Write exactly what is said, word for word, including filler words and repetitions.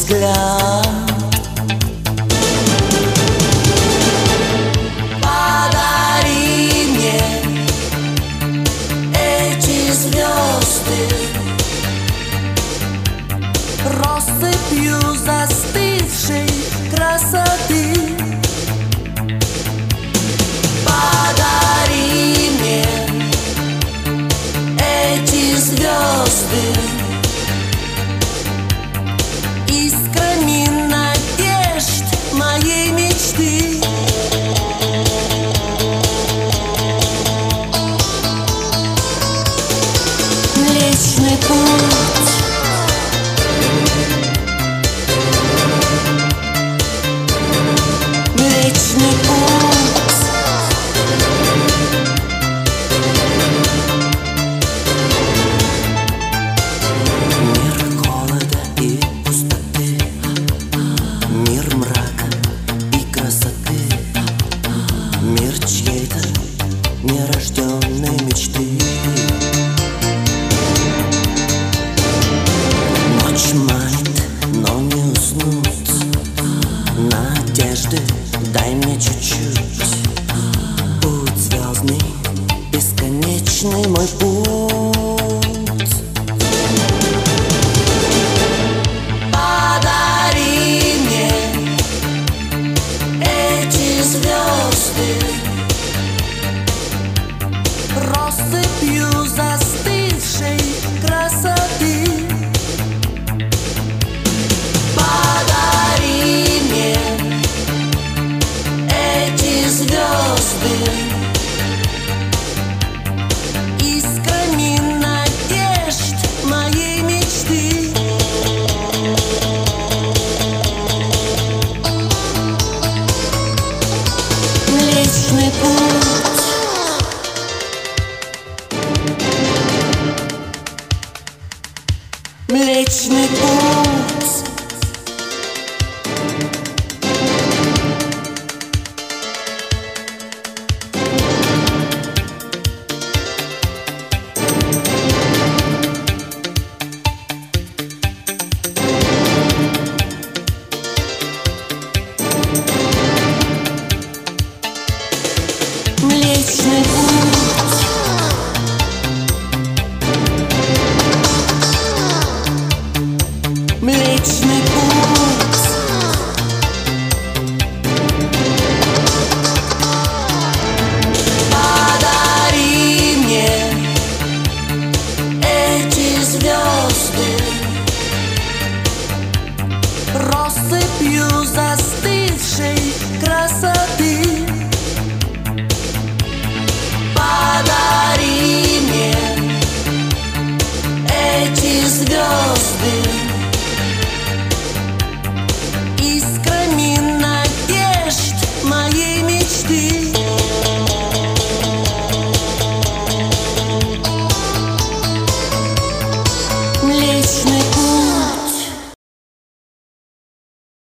взгляд. Подари мне эти звезды россыпью застывшей красоты. Подари мне эти звезды искрами надежд моей мечты. Млечный путь, Млечный путь, мир холода и пустоты, мир мрака и красоты, мир чьей-то нерожденной мечты. Ночь манит, но не уснуть. Надежды дай мне чуть-чуть. Путь звездный, бесконечный мой путь. Подари мне эти звезды россыпью застывшей красоты. Подари мне эти звезды искрами надежд моей мечты. Млечный путь, Млечный путь, Млечный путь, Млечный путь, подари мне эти звезды россыпью застывшей